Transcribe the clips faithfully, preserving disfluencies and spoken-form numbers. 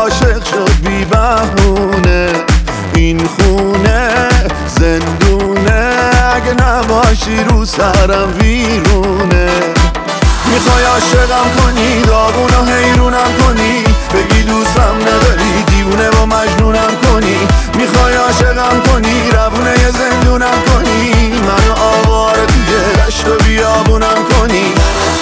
عاشق شد بی بهونه، این خونه زندونه، اگه نباشی رو سرم ویرونه. میخوای عاشقم کنی، داغون و حیرونم کنی، بگی دوستم نداری، دیوونه و مجنونم کنی. میخوای عاشقم کنی، روونه یه زندونم کنی، منو آواره توی دشت و بیابونم کنی.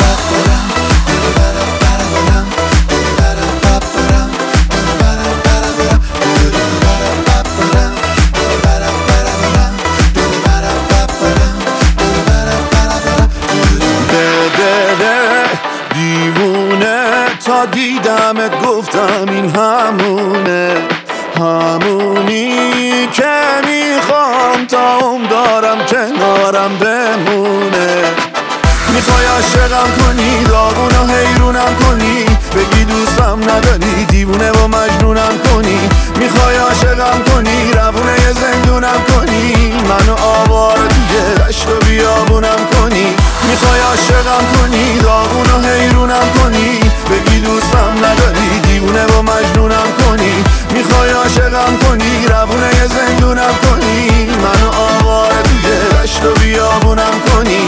دیوونه تا دیدمت گفتم این همونه، همونی که میخوام تا عمر دارم کنارم بمونه. میخوای عاشقم کنی، داغون و حیرونم کنی، بگی دوستم نداری، دیوونه و مجنونم کنی. میخوای عاشقم کنی، روونه یه زندونم کنی، منو آواره توی دشت و بیابونم کنی. میخوای عاشقم کنی، داغون و حیرونم کنی، بگی دوستم نداری، دیوونه و مجنونم کنی. میخوای عاشقم کنی، روونه یه زندونم کنی، منو آواره توی دشت و بیابونم کنی.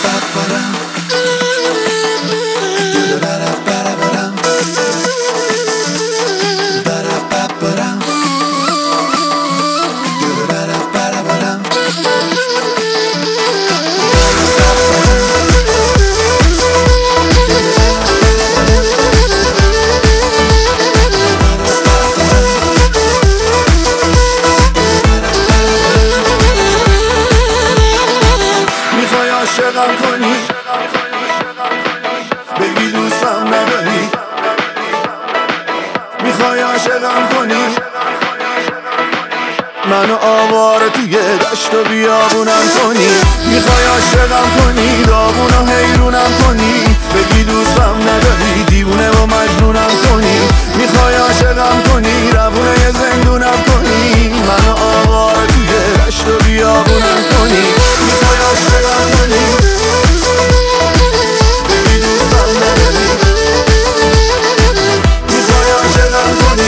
عاشقم کنی، بگی دوستم نداری، میخوای عاشقم کنی، منو آواره توی دشت و بیابونم کنی. میخوای عاشقم کنی، داغون و حیرونم کنی، بگی دوستم نداری، دیوونه و مجنونم کنی. میخوای عاشقم کنی، روونه یه زندونم کنی، منو آواره توی دشت و بیابونم کنی. میخوای عاشقم کنی، بگی دوستم نداری، میخوای عاشقم کنی.